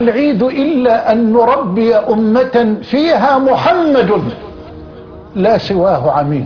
العيد إلا أن نربي أمة فيها محمد لا سواه عميد.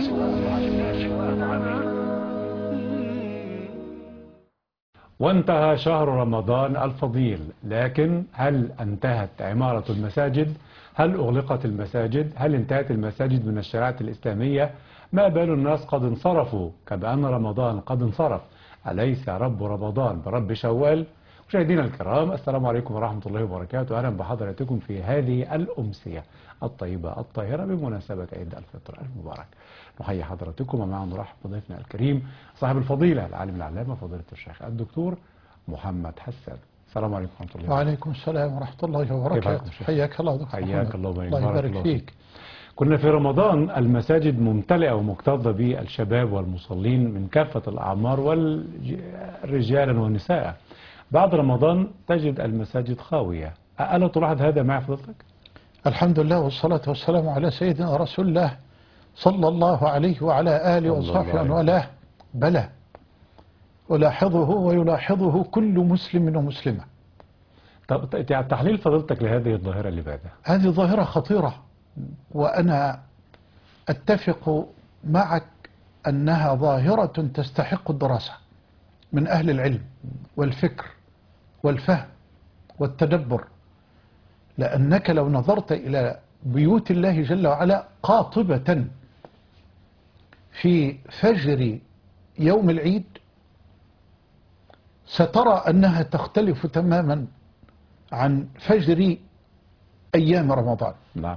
وانتهى شهر رمضان الفضيل، لكن هل انتهت عمارة المساجد؟ هل أغلقت المساجد؟ هل انتهت المساجد من الشريعة الإسلامية؟ ما بال الناس قد انصرفوا كما أن رمضان قد انصرف؟ أليس رب رمضان برب شوال؟ مشاهدينا الكرام، السلام عليكم ورحمة الله وبركاته. أهلا بحضراتكم في هذه الأمسية الطيبة الطاهرة بمناسبة عيد الفطر المبارك. نحيي حضراتكم ومعنا نرحب بضيفنا الكريم صاحب الفضيلة العالم العلامة فضيلة الشيخ الدكتور محمد حسان. السلام عليكم ورحمة الله. وعليكم السلام ورحمة الله وبركاته. حياك الله دكتور. حياك الله الله يبارك فيك. كنا في رمضان المساجد ممتلئة ومكتظة بالشباب والمصلين من كافة الأعمار والرجالا والنساء. بعد رمضان تجد المساجد خاوية، ألا تلاحظ هذا مع فضلتك؟ الحمد لله والصلاة والسلام على سيدنا رسول الله صلى الله عليه وعلى آله وصحبه ومن والاه. بلى، ألاحظه ويلاحظه كل مسلم ومسلمة. طب تحليل فضلتك لهذه الظاهرة اللي بعدها؟ هذه ظاهرة خطيرة، وأنا أتفق معك أنها ظاهرة تستحق الدراسة من أهل العلم والفكر والفهم والتدبر، لأنك لو نظرت إلى بيوت الله جل وعلا قاطبة في فجر يوم العيد سترى أنها تختلف تماما عن فجر أيام رمضان. نعم.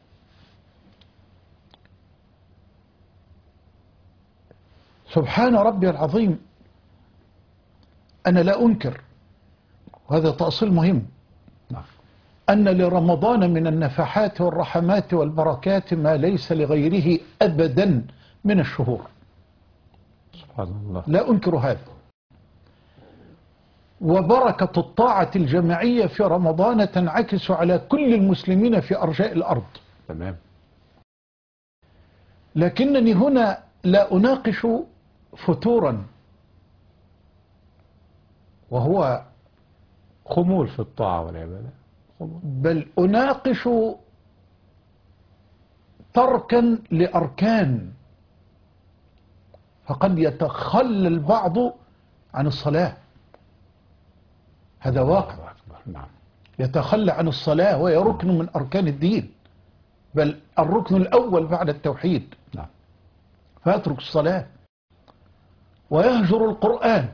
سبحان ربي العظيم. أنا لا أنكر، وهذا تأصيل مهم، أن لرمضان من النفحات والرحمات والبركات ما ليس لغيره أبدا من الشهور. سبحان الله. لا أنكر هذا. وبركة الطاعة الجماعية في رمضان تنعكس على كل المسلمين في أرجاء الأرض. تمام. لكنني هنا لا أناقش فتورا، وهو خمول في الطاعة والعبادة، بل أناقش تركا لأركان، فقد يتخلى البعض عن الصلاة، هذا واقع. نعم. يتخلى عن الصلاة وهي ركن من أركان الدين، بل الركن الأول بعد التوحيد. نعم. فيترك الصلاة ويهجر القرآن،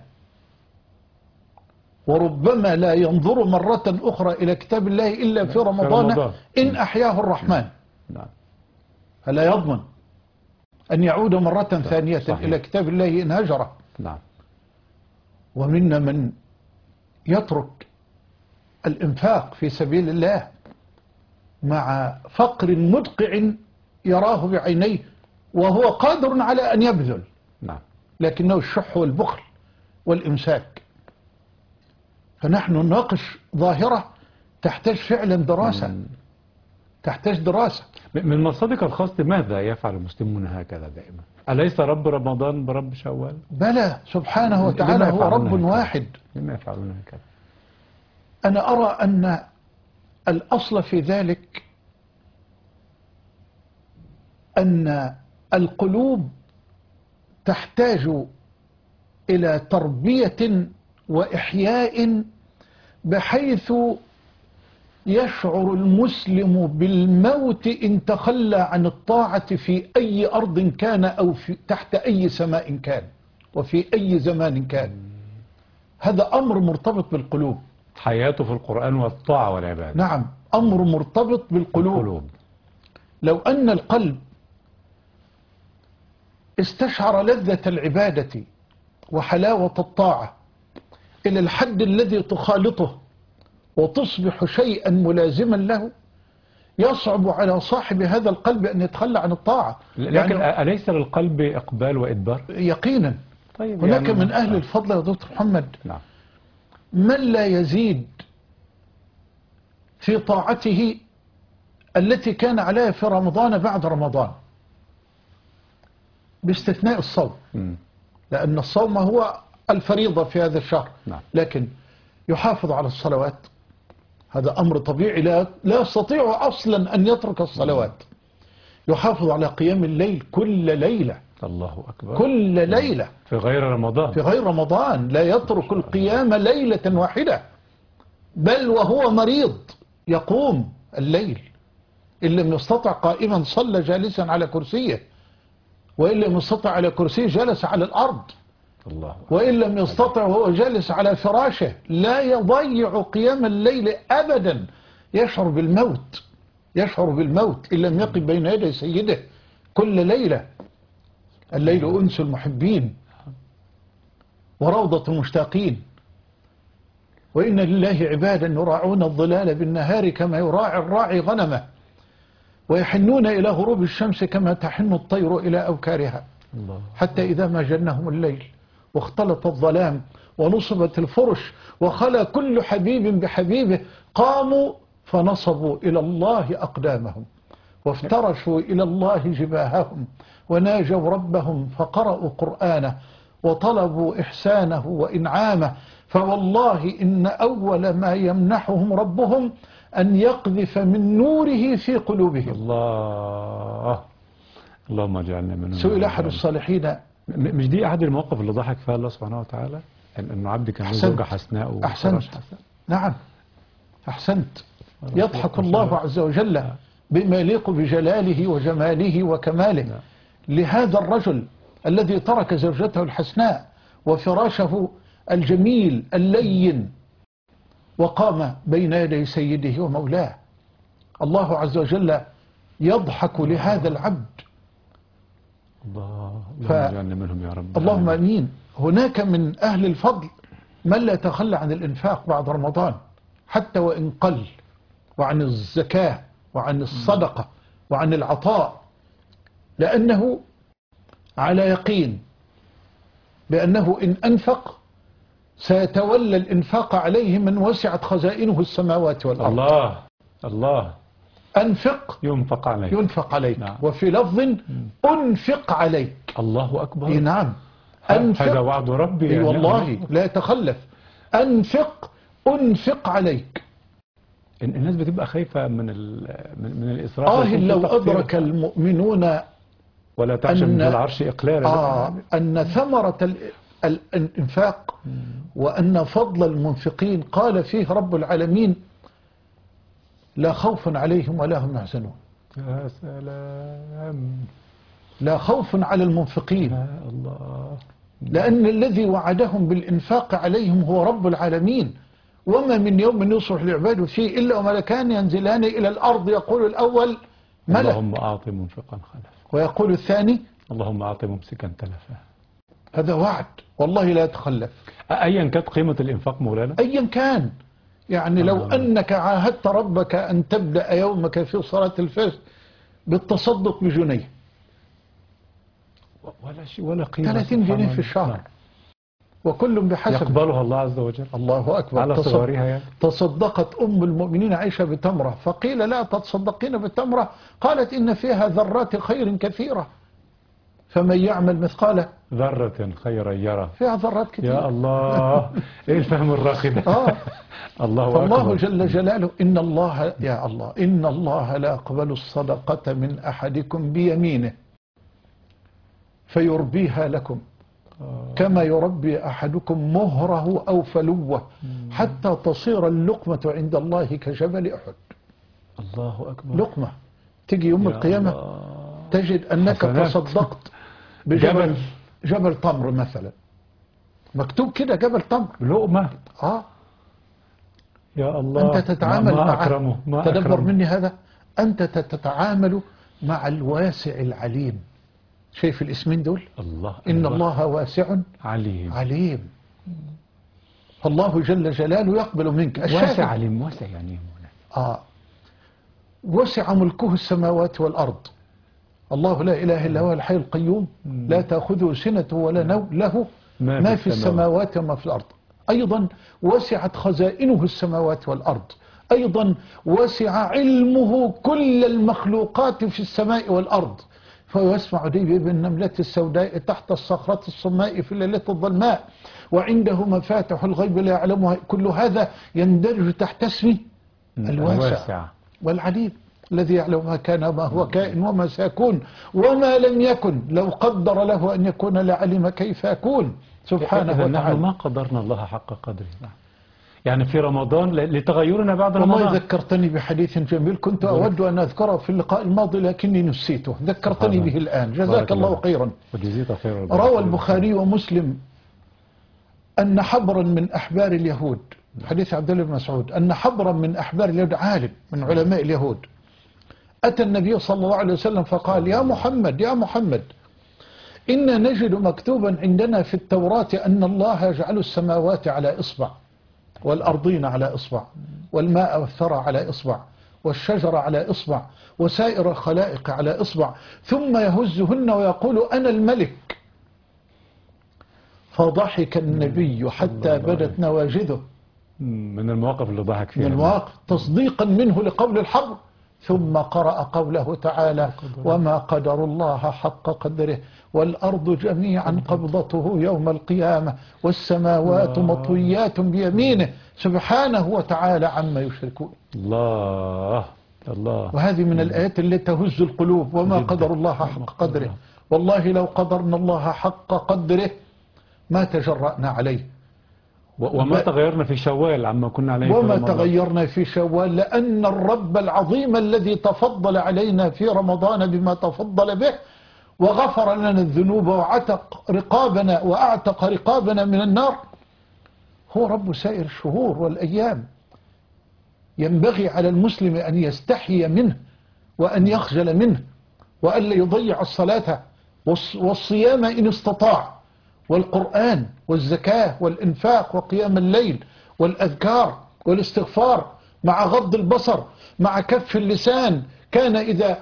وربما لا ينظر مرة أخرى إلى كتاب الله إلا في رمضان إن أحياه الرحمن. نعم. فلا يضمن أن يعود مرة ثانية صحيح. إلى كتاب الله إن هجره. نعم. ومنا من يترك الإنفاق في سبيل الله مع فقر مدقع يراه بعينيه وهو قادر على أن يبذل. نعم. لكنه الشح والبخل والإمساك. فنحن نناقش ظاهرة تحتاج فعلا دراسة، تحتاج دراسة. من مصادرك الخاص، ماذا يفعل المسلمون هكذا دائما؟ أليس رب رمضان برب شوال؟ بلى، سبحانه وتعالى هو رب واحد. لما يفعلون هكذا؟ أنا أرى أن الأصل في ذلك أن القلوب تحتاج إلى تربية وإحياء بحيث يشعر المسلم بالموت إن تخلى عن الطاعة في أي أرض كان أو تحت أي سماء كان وفي أي زمان كان. هذا أمر مرتبط بالقلوب. حياته في القرآن والطاعة والعبادة. نعم، أمر مرتبط بالقلوب. لو أن القلب استشعر لذة العبادة وحلاوة الطاعة إلى الحد الذي تخالطه وتصبح شيئا ملازما له، يصعب على صاحب هذا القلب أن يتخلى عن الطاعة. لكن أليس للقلب إقبال وإدبار؟ يقينا. طيب، هناك من أهل الفضل يا دكتور محمد. نعم. من لا يزيد في طاعته التي كان عليها في رمضان بعد رمضان، باستثناء الصوم، لأن الصوم هو الفريضة في هذا الشهر. نعم. لكن يحافظ على الصلوات هذا أمر طبيعي، لا يستطيع أصلا أن يترك الصلوات. يحافظ على قيام الليل كل ليلة، الله أكبر. كل ليلة في غير رمضان. في غير رمضان لا يترك القيام ليلة واحدة، بل وهو مريض يقوم الليل. إن لم يستطع قائما صلى جالسا على كرسيه، وإن لم يستطع على كرسيه جلس على الأرض، الله. وإن لم يستطع وهو جالس على فراشه. لا يضيع قيام الليل أبدا. يشعر بالموت، يشعر بالموت إن لم يقف بين يدي سيده كل ليلة. الليل أنس المحبين وروضة المشتاقين. وإن لله عبادا يراعون الظلال بالنهار كما يراعي الراعي غنمه، ويحنون إلى غروب الشمس كما تحن الطير إلى أوكارها، الله. حتى إذا ما جنهم الليل واختلط الظلام ونصبت الفرش وخلا كل حبيب بحبيبه، قاموا فنصبوا إلى الله أقدامهم وافترشوا إلى الله جباههم وناجوا ربهم فقرأوا قرآنه وطلبوا إحسانه وإنعامه. فوالله إن أول ما يمنحهم ربهم أن يقذف من نوره في قلوبهم. الله. اللهم اجعلنا منهم. سئل أحد الصالحين، مش دي أحد المواقف اللي ضحك فيها الله سبحانه وتعالى؟ إنه عبد كان له زوجة حسناء أحسنت. نعم أحسنت. يضحك الله عز وجل بما يليق بجلاله وجماله وكماله لهذا الرجل الذي ترك زوجته الحسناء وفراشه الجميل اللين وقام بين يدي سيده ومولاه. الله عز وجل يضحك لهذا العبد. اللهم اجعلنا منهم يا رب. اللهم امين. هناك من اهل الفضل من لا يتخلى عن الانفاق بعد رمضان حتى وان قل، وعن الزكاة وعن الصدقة وعن العطاء، لأنه على يقين بأنه إن أنفق سيتولى الإنفاق عليه من وسعت خزائنه السماوات والأرض. الله. الله. أنفق ينفق عليك. ينفق عليك. نعم. وفي لفظ أنفق عليك. الله أكبر. نعم. أنفق. هذا وعد ربي يعني. والله لا يتخلف. أنفق أنفق عليك. الناس بتبقى خايفة من الإسراف. لو أدرك المؤمنون ولا تعشم من العرش إقلالا. أن ثمرة الإنفاق وأن فضل المنفقين قال فيه رب العالمين: لا خوف عليهم ولا هم يحزنون. يا سلام. لا خوف على المنفقين. يا الله. لأن الذي وعدهم بالإنفاق عليهم هو رب العالمين. وما من يوم يصلح العباد فيه إلا وملكان ينزلان إلى الأرض، يقول الأول ملك اللهم أعط منفقا خلفا، ويقول الثاني اللهم أعط ممسكا تلفا. هذا وعد والله لا يتخلف. أيا كانت قيمة الإنفاق مولانا، أيا كان. يعني لو أنك عاهدت ربك أن تبدأ يومك في صلاة الفجر بالتصدق بجنيه، ولا شيء ولا قيمة، 30 جنيه في الشهر، وكل بحسب يقبلها الله عز وجل. الله أكبر. على صغارها يعني. تصدقت أم المؤمنين عائشة بتمرة، فقيل لا تتصدقين بالتمرة، قالت إن فيها ذرات خير كثيرة، فمن يعمل مثقال ذرة خيرا يرى. فيها ذرات كثيرة. يا الله، ايه الفهم الراقي ده. الله أكبر. فالله جل جلاله إن الله يا الله إن الله لا يقبل الصدقة من أحدكم بيمينه فيربيها لكم كما يربي أحدكم مهره أو فلوه حتى تصير اللقمة عند الله كجبل أحد. الله أكبر. لقمة تجي يوم القيامة تجد أنك تصدقت جبل تمر مثلا، مكتوب كده جبل تمر لقمة. يا الله. أنت تتعامل ما مع أكرمه. ما تدبر أكرمه. مني هذا، أنت تتعامل مع الواسع العليم. شايف الاسمين دول؟ الله. إن الله واسع عليم. عليم. فالله جل جلاله يقبل منك. واسع عليم. واسع يعني وسع ملكه السماوات والأرض. الله لا إله إلا هو الحي القيوم لا تأخذه سنة ولا نوم، له ما في السماوات وما في الأرض. أيضا وسعت خزائنه السماوات والأرض. أيضا وسع علمه كل المخلوقات في السماء والأرض. فيسمع ديب النملة السوداء تحت الصخرة الصماء في الليلة الظلماء، وعنده مفاتح الغيب لا يعلمها. كل هذا يندرج تحت اسم الواسع والعليم الذي يعلم ما كان وما هو كائن وما سيكون وما لم يكن لو قدر له أن يكون لعلم كيف يكون سبحانه نحن وتعالى. ما قدرنا الله حق قدره. يعني في رمضان لتغيرنا بعد رمضان. والله ذكرتني بحديث جميل كنت أود أن أذكره في اللقاء الماضي لكني نسيته، ذكرتني به الآن، جزاك الله خيرا. وجزيت خيرا. روى البخاري ومسلم أن حبرا من أحبار اليهود، حديث عبد الله بن مسعود، أن حبرا من أحبار اليهود عالم من علماء اليهود أتى النبي صلى الله عليه وسلم فقال: يا محمد يا محمد، إنا نجد مكتوبا عندنا في التوراة أن الله يجعل السماوات على إصبع والأرضين على إصبع والماء والثرى على إصبع والشجر على إصبع وسائر الخلائق على إصبع ثم يهزهن ويقول أنا الملك. فضحك النبي حتى بدت نواجذه. من المواقف اللي ضحك فيها، من المواقف تصديقا منه لقول الحق. ثم قرأ قوله تعالى: وما قدر الله حق قدره والأرض جميعا قبضته يوم القيامة والسماوات مطويات بيمينه سبحانه وتعالى عما يشركون. الله الله. وهذه من الآيات التي تهز القلوب. وما قدر الله حق قدره، والله لو قدرنا الله حق قدره ما تجرأنا عليه. وما تغيرنا في شوال عما كنا عليه. وما تغيرنا في شوال لأن الرب العظيم الذي تفضل علينا في رمضان بما تفضل به وغفر لنا الذنوب وعتق رقابنا وأعتق رقابنا من النار هو رب سائر الشهور والأيام. ينبغي على المسلم أن يستحي منه وأن يخجل منه وأن لا يضيع الصلاة والصيام إن استطاع والقرآن والزكاة والإنفاق وقيام الليل والأذكار والاستغفار مع غض البصر مع كف اللسان. كان إذا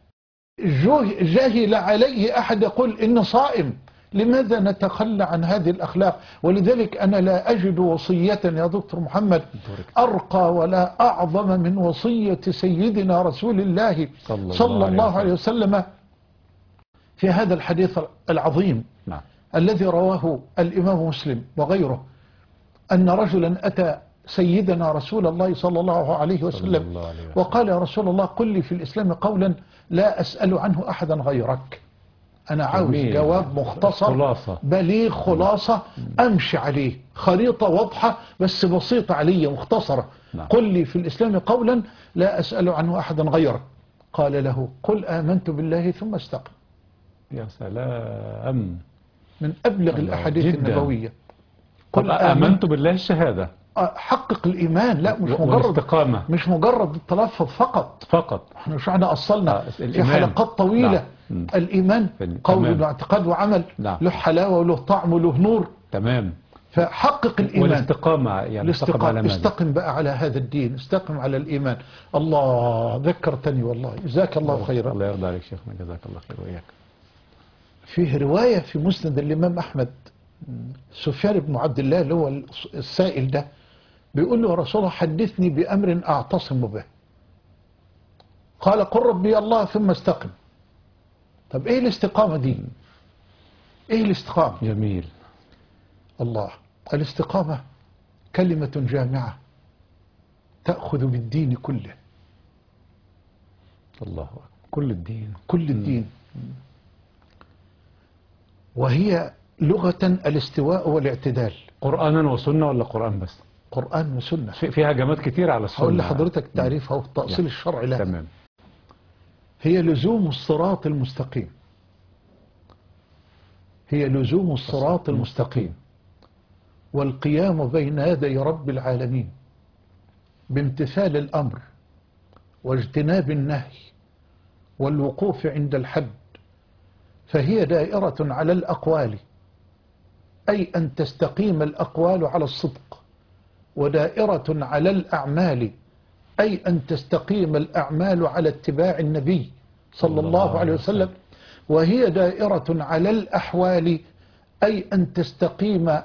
جهل عليه أحد يقول إنه صائم. لماذا نتخلى عن هذه الأخلاق؟ ولذلك أنا لا أجد وصية يا دكتور محمد أرقى ولا أعظم من وصية سيدنا رسول الله صلى الله عليه وسلم في هذا الحديث العظيم الذي رواه الإمام مسلم وغيره أن رجلا أتى سيدنا رسول الله صلى الله عليه وسلم وقال: يا رسول الله قل لي في الإسلام قولا لا أسأل عنه أحدا غيرك. أنا عاوز جواب مختصر بليغ خلاصة أمشي عليه، خريطة واضحة بس بسيطة علي مختصرة. قل لي في الإسلام قولا لا أسأل عنه أحدا غيرك. قال له: قل آمنت بالله ثم استقم. يا سلام، من أبلغ الأحاديث النبوية. قل آمنت بالله الشهادة، حقق الإيمان. لا مش مجرد التلفظ فقط. احنا شو احنا أصلنا في حلقات طويلة. الإيمان قول واعتقاد وعمل. له حلاوة وله طعم وله نور. تمام. فحقق الإيمان والاستقامة يعني استقم بقى على هذا الدين، استقم على الإيمان. الله ذكرتني والله، جزاك الله خيرا. الله يرضى عليك شيخنا، جزاك الله خير وإياك. فيه رواية في مسند الإمام أحمد، سفيان بن عبد الله اللي هو السائل ده بيقول له: يا رسول الله حدثني بأمر أعتصم به. قال: قل ربي الله ثم استقم. طب إيه الاستقامة دي؟ إيه الاستقامة؟ جميل. الله. الاستقامة كلمة جامعة تأخذ بالدين كله. الله، كل الدين. كل الدين. وهي لغة الاستواء والاعتدال. قرآنا وسنة ولا قرآن بس؟ قرآن وسنة. فيها هجمات كتير على السنة. هقول لحضرتك تعريفها والتأصيل الشرعي لها. تمام. هي لزوم الصراط المستقيم. هي لزوم الصراط المستقيم والقيام بين يدي رب العالمين بامتثال الأمر واجتناب النهي والوقوف عند الحد. فهي دائرة على الأقوال، أي أن تستقيم الأقوال على الصدق، ودائرة على الأعمال، أي أن تستقيم الأعمال على اتباع النبي صلى الله عليه وسلم. وهي دائرة على الأحوال، أي أن تستقيم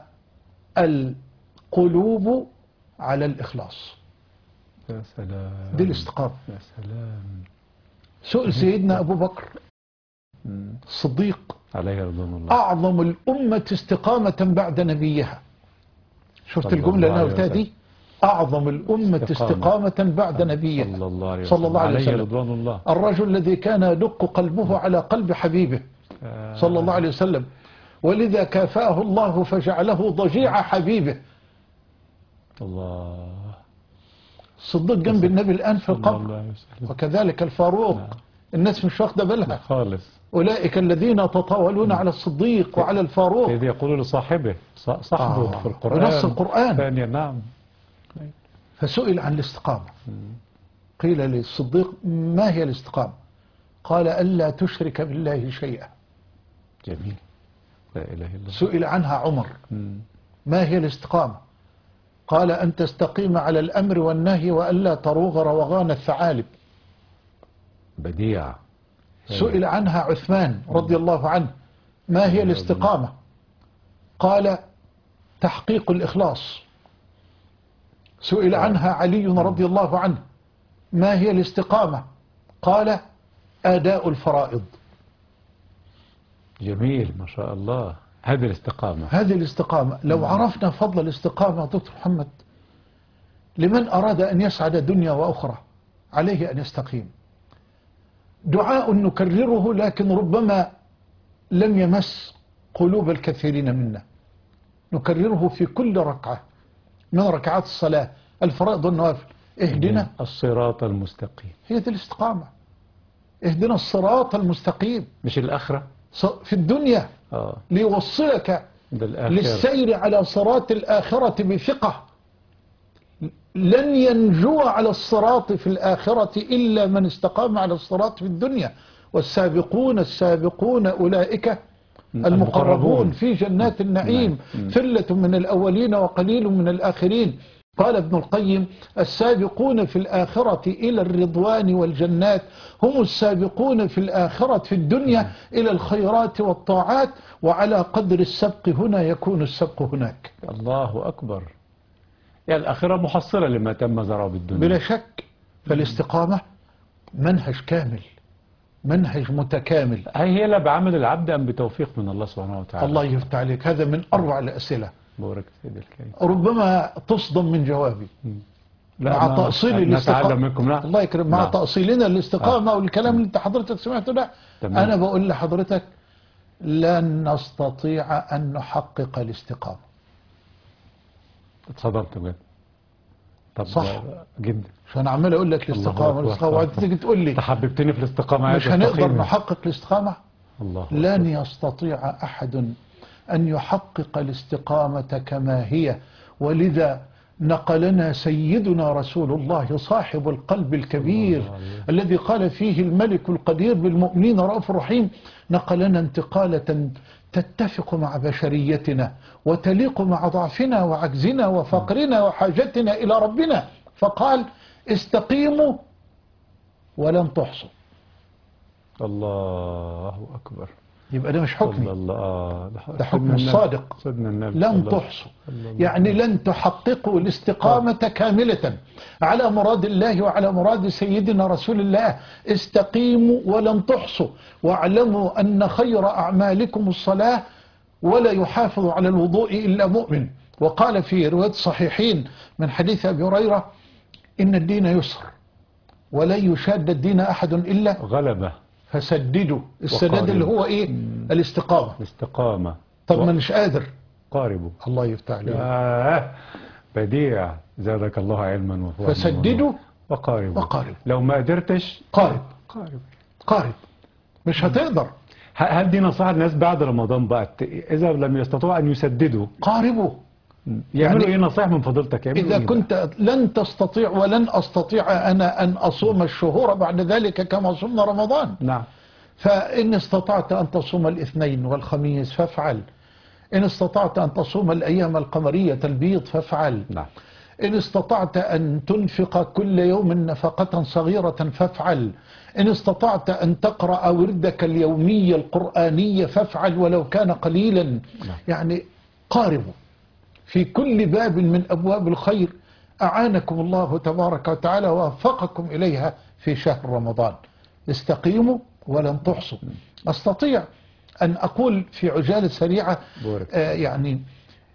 القلوب على الإخلاص. يا سلام، دي الاستقامة. يا سلام. سئل سيدنا أبو بكر الصديق عليه رضوان الله: أعظم الأمة استقامة بعد نبيها. شفت الجملة اللي أنا قلتها دي؟ أعظم الأمة استقامة بعد نبيه صلى الله عليه صلى الله عليه عليه وسلم. رضوان الله. الرجل الذي كان يدق قلبه على قلب حبيبه صلى الله عليه وسلم، ولذا كافأه الله فجعله ضجيع حبيبه. الله. الصديق جنب النبي الآن في صلى القبر، الله عليه وسلم. وكذلك الفاروق. نعم. الناس مش واخده لا بالها. خالص. أولئك الذين تطاولون على الصديق وعلى الفاروق. إذ يقول لصاحبه صاحبه في القرآن بنص القرآن. ثانيا. نعم. فسئل عن الاستقامة، قيل للصديق ما هي الاستقامة؟ قال ألا تشرك بالله شيئا. جميل. لا إله إلا الله. سئل عنها عمر ما هي الاستقامة؟ قال أن تستقيم على الأمر والنهي وألا تروغ روغان الثعالب. بديع. سئل عنها عثمان رضي الله عنه ما هي الاستقامة؟ قال تحقيق الإخلاص. سئل عنها علي رضي الله عنه ما هي الاستقامة؟ قال أداء الفرائض. جميل ما شاء الله. هذه الاستقامة. هذه الاستقامة. لو عرفنا فضل الاستقامة دكتور محمد، لمن أراد أن يسعد دنيا وأخرى عليه أن يستقيم. دعاء نكرره لكن ربما لم يمس قلوب الكثيرين منا. نكرره في كل ركعة من ركعات الصلاة الفرائض والنوافل. اهدنا الصراط المستقيم. هي دي الاستقامة. اهدنا الصراط المستقيم. مش الآخرة في الدنيا ليوصلك للسير على صراط الآخرة بثقة. لن ينجو على الصراط في الآخرة إلا من استقام على الصراط في الدنيا. والسابقون السابقون أولئك المقربون في جنات النعيم ثلة من الأولين وقليل من الآخرين. قال ابن القيم السابقون في الآخرة إلى الرضوان والجنات هم السابقون في الآخرة في الدنيا إلى الخيرات والطاعات، وعلى قدر السبق هنا يكون السبق هناك. الله أكبر. يعني الآخرة محصلة لما تم زرعه بالدنيا بلا شك. فالاستقامة منهج كامل، منهج متكامل. هي لا بعمل العبد أم بتوفيق من الله سبحانه وتعالى. الله يفتح عليك. هذا من أروع الأسئلة. بارك سيدي الكريم. ربما تصدم من جوابي مع تأصيل الاستقامة. الله يكرم. مع تأصيلنا الاستقامة والكلام اللي انت حضرتك سمعته ده. أنا بقول لحضرتك لن نستطيع أن نحقق الاستقامة. اتصدمت بجد. طب صح جدا. عشان عمال اقول لك الاستقامة وانت تيجي تقول لي تحببتني في الاستقامة. مش هنقدر نحقق الاستقامة. الله لن يستطيع أحد أن يحقق الاستقامة كما هي. ولذا نقلنا سيدنا رسول الله صاحب القلب الكبير الذي قال فيه الملك القدير بالمؤمنين رؤوف رحيم، نقلنا انتقالة تتفق مع بشريتنا وتليق مع ضعفنا وعجزنا وفقرنا وحاجتنا إلى ربنا. فقال استقيموا ولن تحصوا. الله أكبر. يبقى ده مش حكمي، ده حكم الصادق. لن تحصوا يعني لن تحققوا الاستقامة كاملة على مراد الله وعلى مراد سيدنا رسول الله. استقيموا ولن تحصوا، واعلموا أن خير أعمالكم الصلاة ولا يحافظ على الوضوء إلا مؤمن. وقال في رواية صحيحين من حديث أبي هريرة إن الدين يسر ولن يشاد الدين أحد إلا غلبه فسددوا. السداد اللي هو ايه؟ الاستقامة. طب ما مش قادر قاربوا. الله يفتح عليك. بديع. زادك الله علما وفهما. فسددوا وقاربوا. لو ما قدرتش قارب. مش هتقدر. هل دي نصيحة الناس بعد رمضان بقى إذا لم يستطيعوا أن يسددوا قاربوا؟ يعملوا إيه نصيحة من فضيلتك؟ إذا كنت لن تستطيع ولن أستطيع أنا أن أصوم الشهور بعد ذلك كما صمنا رمضان. نعم. فإن استطعت أن تصوم الاثنين والخميس فافعل. إن استطعت أن تصوم الأيام القمرية البيض فافعل. نعم. إن استطعت أن تنفق كل يوم نفقة صغيرة فافعل. إن استطعت أن تقرأ وردك اليومي القرآني فافعل ولو كان قليلا. نعم. يعني قاربوا في كل باب من أبواب الخير أعانكم الله تبارك وتعالى ووفقكم إليها في شهر رمضان. استقيموا ولن تحصوا. أستطيع أن أقول في عجالة سريعة يعني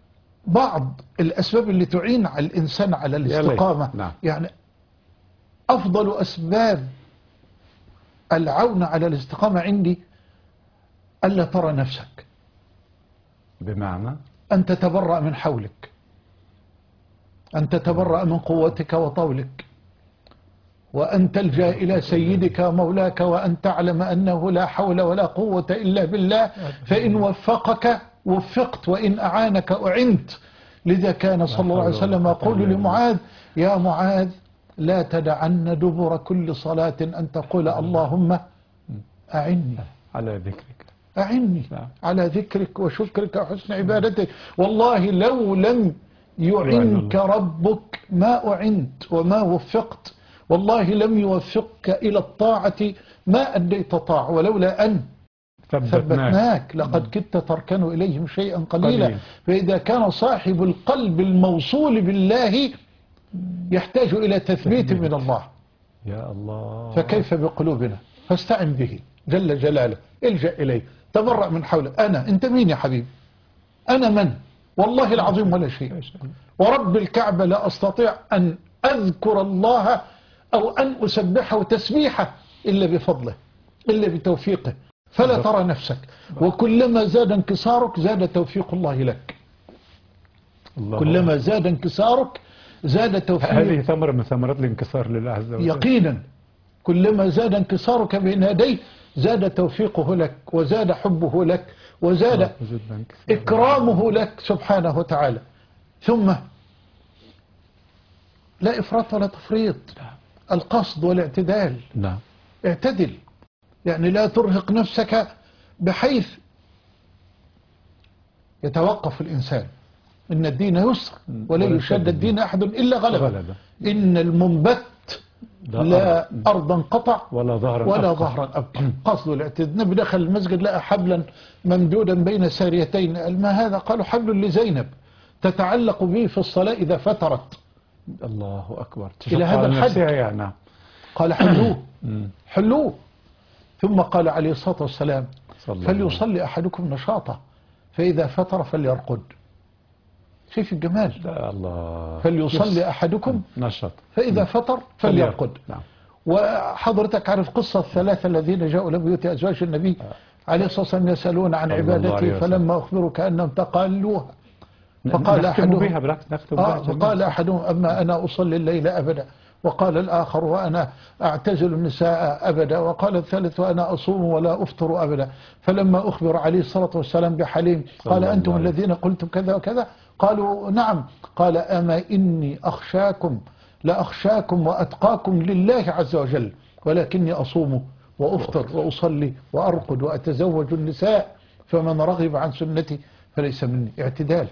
بعض الأسباب اللي تعين على الإنسان على الاستقامة. نعم. يعني أفضل أسباب العون على الاستقامة عندي ألا ترى نفسك، بمعنى أن تتبرأ من حولك، أن تتبرأ من قوتك وطولك، وأن تلجأ إلى سيدك مولاك، وأن تعلم أنه لا حول ولا قوة إلا بالله، فإن وفقك وفقت، وإن أعانك أعنت. لذا كان صلى الله عليه وسلم يقول لمعاذ: يا معاذ لا تدعن دبر كل صلاة أن تقول اللهم أعني على ذكرك، أعني على ذكرك وشكرك وحسن عبادتك. والله لو لم يعنك ربك ما أعنت وما وفقت، والله لم يوفقك إلى الطاعة ما أديت طاعة، ولولا أن ثبتناك لقد كدت تركن إليهم شيئا قليلا. فإذا كان صاحب القلب الموصول بالله يحتاج إلى تثبيت من الله، يا الله، فكيف بقلوبنا؟ فاستعن به جل جلاله، الجأ إليه، تبرأ من حولك. أنت مين يا حبيبي؟ أنا من؟ والله العظيم ولا شيء، ورب الكعبة لا أستطيع أن أذكر الله أو أن أسبحه تسبيحه إلا بفضله، إلا بتوفيقه. فلا ترى نفسك، وكلما زاد انكسارك زاد توفيق الله لك. كلما زاد انكسارك زاد توفيق. هذه ثمرة من ثمرات الانكسار لله عز وجل يقينا. كلما زاد انكسارك بين يديه زاد توفيقه لك، وزاد حبه لك، وزاد إكرامه لك سبحانه وتعالى. ثم لا إفراط ولا تفريط، القصد والاعتدال. نعم. اعتدل، يعني لا ترهق نفسك بحيث يتوقف الإنسان. إن الدين يسر ولا يشاد الدين أحد إلا غلبه. إن المنبت لا أرضا قطع ولا ظهرا أبقى. قصد الاعتدال. النبي دخل المسجد لقى حبلا ممدودا بين ساريتين، قال: ما هذا؟ قالوا: حبل لزينب تتعلق به في الصلاة إذا فترت. الله أكبر. إلى هذا الحد يعني. قال: حلوه حلوه. ثم قال عليه الصلاة والسلام: فليصلي أحدكم نشاطه، فإذا فتر فليرقد. شوف الجمال. الله. فليصلي أحدكم نشط فإذا فطر فليرقد. نعم. وحضرتك عارف قصة الثلاثة الذين جاءوا لبيوت أزواج النبي عليه الصلاة والسلام يسألون عن عبادته، فلما أخبروا كأنهم تقالوها. فقال أحدهم: أما أنا أصلي الليل أبدا، وقال الآخر: وأنا أعتزل النساء أبدا، وقال الثالث: وأنا أصوم ولا أفطر أبدا. فلما أخبر عليه الصلاة والسلام بحليم قال: أنتم الذين قلتم كذا وكذا؟ قالوا: نعم. قال: أما إني أخشاكم لأخشاكم وأتقاكم لله عز وجل، ولكني أصوم وأفطر وأصلي وأرقد وأتزوج النساء، فمن رغب عن سنتي فليس مني. اعتدال.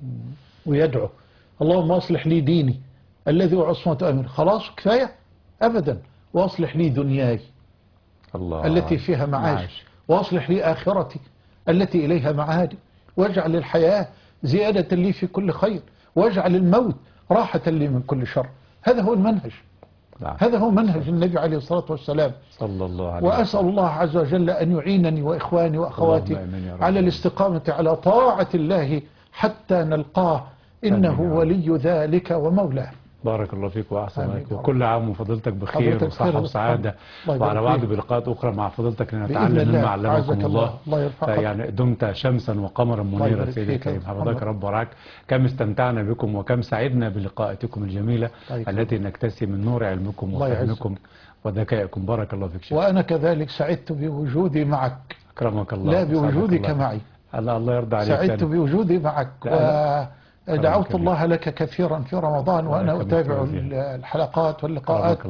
ويدعو: اللهم أصلح لي ديني الذي هو عصمة أمري. خلاص كفاية؟ أبدا. وأصلح لي دنياي الله التي فيها معاش، وأصلح لي آخرتي التي إليها معادي، واجعل الحياة زيادة لي في كل خير، واجعل الموت راحة لي من كل شر. هذا هو المنهج. هذا هو منهج النبي عليه الصلاة والسلام صلى الله عليه وسلم. وأسأل الله عز وجل أن يعينني وإخواني وأخواتي على الاستقامة على طاعة الله حتى نلقاه، إنه ولي ذلك ومولاه. بارك الله فيك وأحسن عليك، وكل عام وفضيلتك بخير وصحة وسعادة، وعلى وعد بلقاءات أخرى مع فضيلتك لنتعلم مما علمكم الله. يعني دمت شمسا وقمرا منيرا سيدي الكريم، حفظك رب ورعاك. كم استمتعنا بكم وكم سعدنا بلقاءاتكم الجميلة التي نكتسي من نور علمكم وفهمكم وذكائكم. بارك الله فيك شيخ. وأنا كذلك سعدت بوجودي معك. أكرمك الله. لا بوجودك معي. الله يرضى عليك. سعدت بوجودي معك، ودعوت الله لك كثيرا في رمضان وأنا أتابع الحلقات واللقاءات،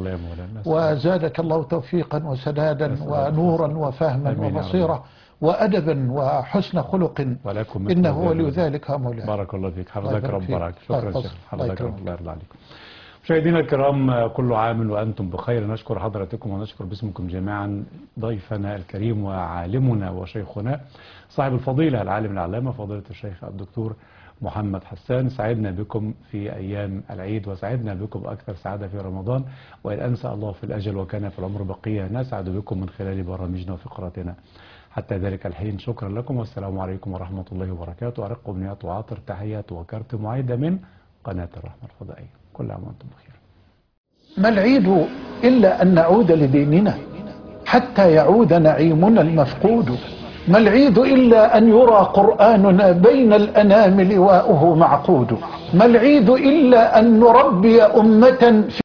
وزادك الله توفيقا وسدادا ونورا وفهما وبصيرة وأدبا وحسن خلق، إنه ولي ذلك مولاي. بارك الله فيك، حفظك رب ورعاك. شكرا شيخ، حفظك رب. الله يرضى عليكم. مشاهدينا الكرام، كل عام وأنتم بخير. نشكر حضراتكم ونشكر باسمكم جميعا ضيفنا الكريم وعالمنا وشيخنا صاحب الفضيلة العالم العلامة فضيلة الشيخ الدكتور محمد حسان. سعدنا بكم في أيام العيد وسعدنا بكم أكثر سعادة في رمضان، وإن أنسى الله في الأجل وكان في العمر بقية نسعد بكم من خلال برامجنا وفقراتنا. حتى ذلك الحين شكرا لكم والسلام عليكم ورحمة الله وبركاته. أرق أمنيات وعاطر تحيات وكارت معايدة من قناة الرحمة الفضائية. كل عام وأنتم بخير. ما العيد إلا أن نعود لديننا حتى يعود نعيمنا المفقود. ما العيد إلا أن يرى قرآننا بين الأنام لواؤه معقود. ما العيد إلا أن نربي أمة